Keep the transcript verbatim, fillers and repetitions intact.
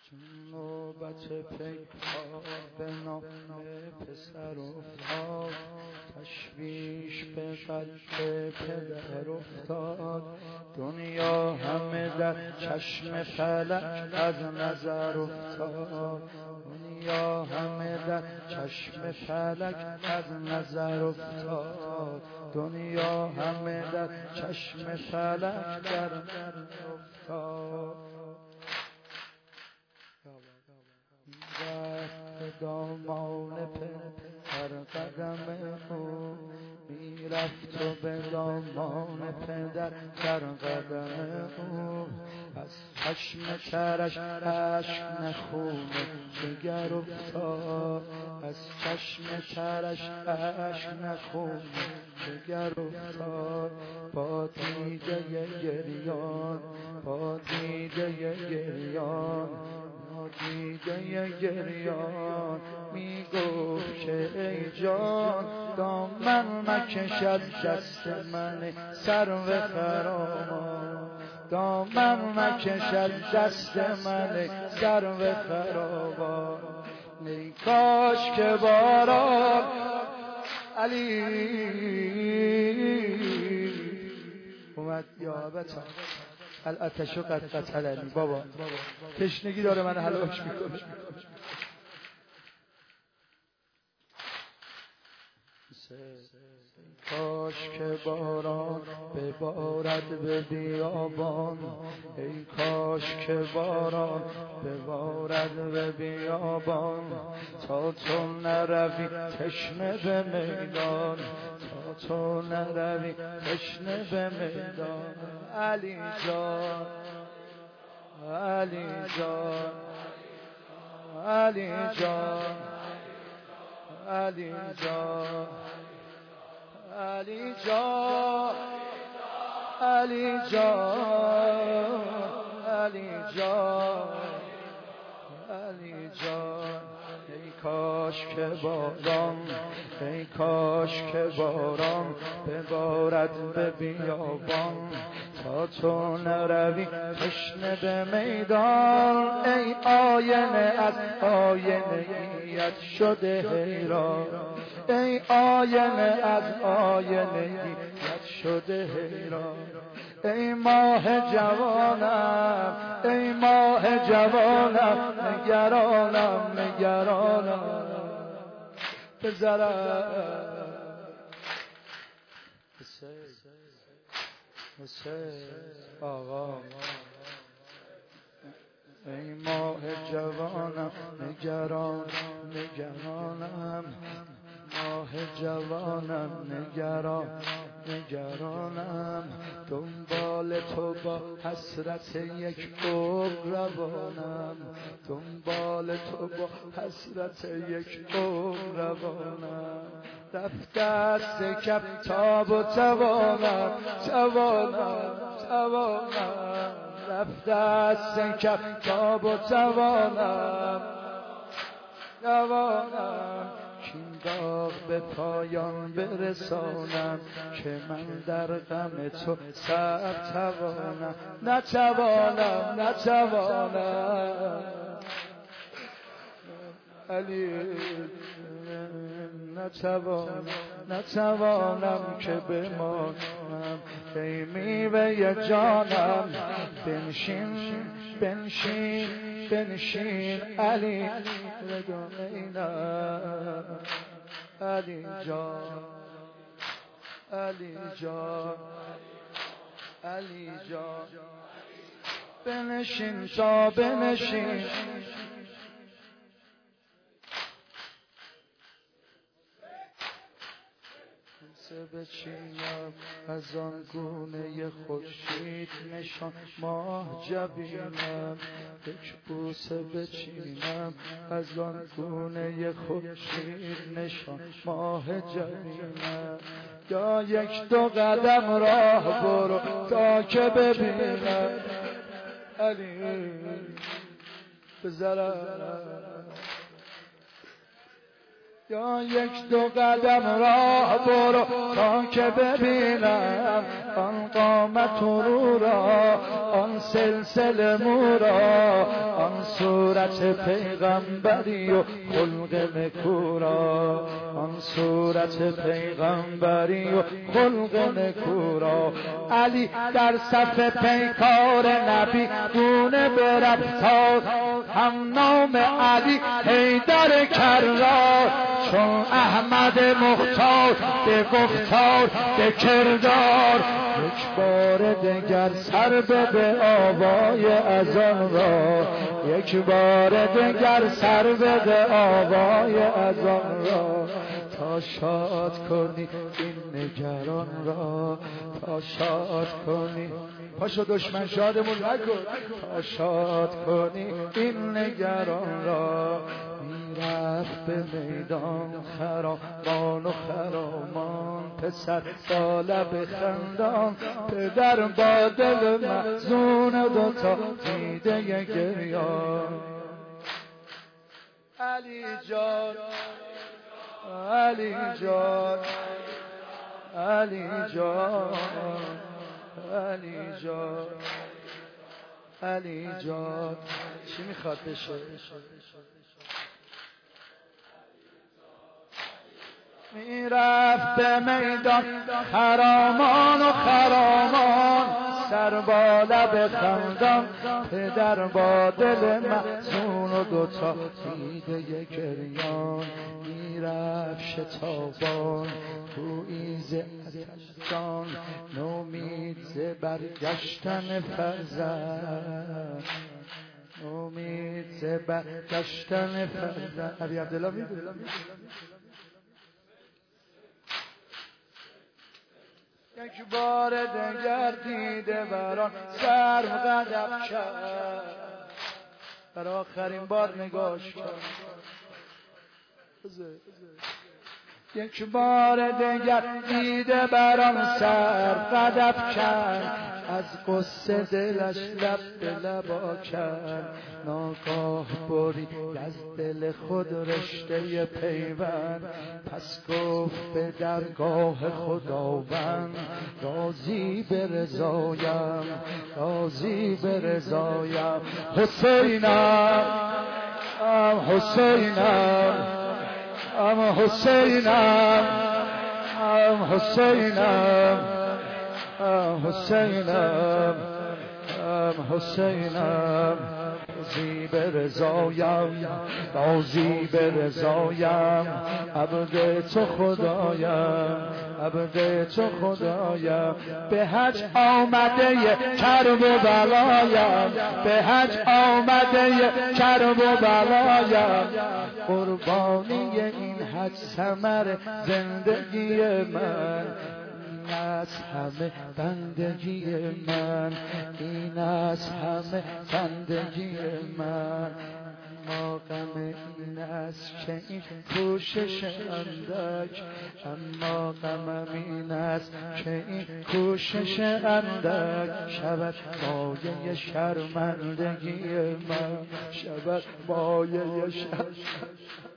نوبت پیکار به نام پسر افتاد، تشویش به قلب پدر افتاد. دنیا همه در چشم فلک از نظر افتاد، دنیا همه در چشم فلک از نظر افتاد، دنیا همه در چشم فلک در افتاد. رفت دامان پدر قدم او، میرفت و به دامان پدر در قدم او. از چشم ترش اشک نخون جگر افتاد، از چشم ترش اشک نخون جگر افتاد. با دیده گریان، با دیده گریان، دیده گریان میگفت که ای جان دامن مکش از دست من سرو خرامان، دامن مکش از دست من سرو خرامان. ای کاش که باران علی اومد یا بتا الاتشو قد قتلنی. بابا تشنگی داره من هلاک میکنه. کاش که باران ببارد به بیابان، ای کاش که باران ببارد به بیابان. تا تو نروی تشنه به میدان، تا تو نروی تشنه به میدان. علی جان، علی جان، علی جان، علی جان، علی جان، علی جان، علی جان، علی جان. ای کاش که باران، ای کاش که باران ببارد به بیابان. تا تو نروی تشنه به میدان. ای آینه از آینه ایت شده حیران، ای آینه از آینه ایت شده حیران. ای ماه جوانم، ای ماه جوانم، نگرانم نگرانم بذرم. حسین آقا، ای ماه جوانم نگران نگرانم، ماه جوانم نگران نگرانم. دنبال تو با حسرت یک عمر روانم، دنبال تو با حسرت یک عمر روانم. رفت دست کف تاب و توانم توانم توانم، رفت دست کف تاب و توانم توانم. کین داغ به پایان برسانم که من در غم تو صبر توانم نتوانم نتوانم. علی نتوانم نتوانم که بمانم. ای میوه جانم بنشین بنشین بنشین علی ردانینم. علی جان، علی جان، علی جان بنشین تا بنشین. بچینم از آن گونه خورشید نشان ماه جبینم، یک بوسه بچینم از آن گونه خورشید نشان ماه جبینم. یا یک دو قدم راه برو تا که ببینم علی بذرم. یا یک دو قدم راه برو تا که ببینم آن قامت رو را، آن سلسله مو را، آن صورت صورت پیغمبری و خلق نکورا، آن صورت پیغمبری و خلق نکورا. علی در صف پیکار نبی گونه برفتار، هم نام علی حیدر کرار. چون احمد مختار به گفتار به کردار، یک بار دگر سر بده آوای اذان را، یک بار دگر سر بده آوای اذان را. تا شاد کنی این نگران را، تا شاد کنی، پاشو دشمن شادمون نکن، تا شاد کنی این نگران را. میرفت به میدان خرامان و خرامان، پسر با لب خندان، پدر با دل محزون دوتا دیده گریان. علی جان علی جان علی جان علی جان علی جان. چی میخواد بشه؟ میرفت به میدان خرامان و خرامان، سر با لب خندان، پدر با دل محزون و دوتا دیده گریان. میرفت شتابان پویز جان، نومید ز برگشتن فرزند، نومید ز برگشتن فرزند. علی عبدالله میدونی یک بار دگر دیده بران سر قدم کرد، بر آخرین بار نگاش کرد. یک بار دگر دیده بران سر قدم کرد، از قصه دلش لب به لبا کرد. ناگاه برید از دل خود رشته پیوند، پس گفت به درگاه خداوند، راضی به رضایم راضی به رضایم. حسینم ام حسینم ام حسینم ام حسینم ام حسینم ام حسینم. راضی به رضایم راضی به رضایم، عبد تو خدایم عبد تو خدایم. به حج آمده کرب و بلایم، به حج آمده کرب و بلایم. قربانی این حج ثمر زندگی من، این از همه بندگی من، این از همه بندگی من. اما غم این است که این کوشش اندک، اما غمم این است که این کوشش اندک شود مایه شرمندگی من، شود مایه شرمندگی